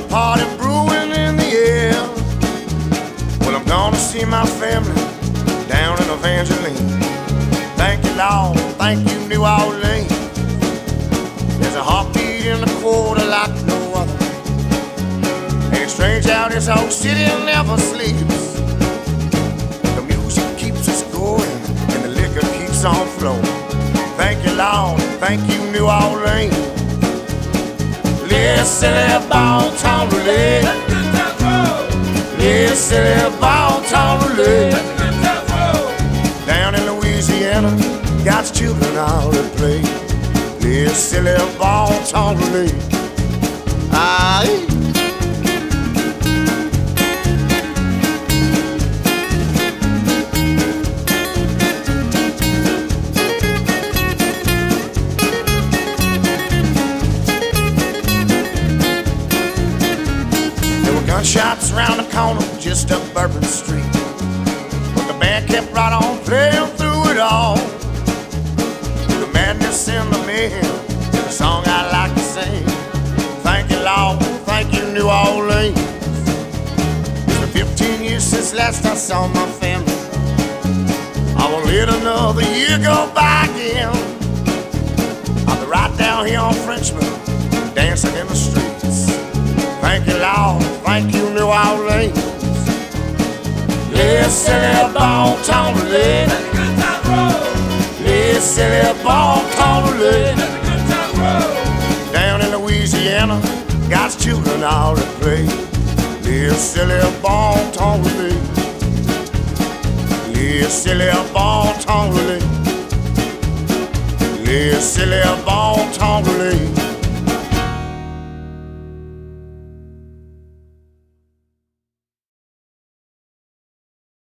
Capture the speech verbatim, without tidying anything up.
party brewing in the air. Well, I'm gonna see my family down in Evangeline. Thank you, Lord, thank you, New Orleans. There's a heartbeat in the quarter like no other. Ain't strange how this whole city never sleeps. The music keeps us going and the liquor keeps on flowing. Thank you, Lord, thank you, New Orleans. Listen to Bon Ton Roulette. Listen to Bon Ton Roulette. Down in Louisiana, got children all at play. Listen to Bon Ton Roulette. Aye. Gunshots around the corner, just up Bourbon Street. But the band kept right on playing through it all. The madness and the mayhem, the song I like to sing. Thank you, Lord, thank you, New Orleans. It's been fifteen years since last I saw my family. I won't let another year go by again. I'll be right down here on Frenchman, dancing in the streets. Thank you, Lord, thank you, New Orleans. Listen to Bon Ton Roulette. Listen to Bon Ton Roulette. Down in Louisiana, God's children all at play. Listen to Bon Ton Roulette. Listen to Bon Ton Roulette. Listen to Bon Ton Roulette.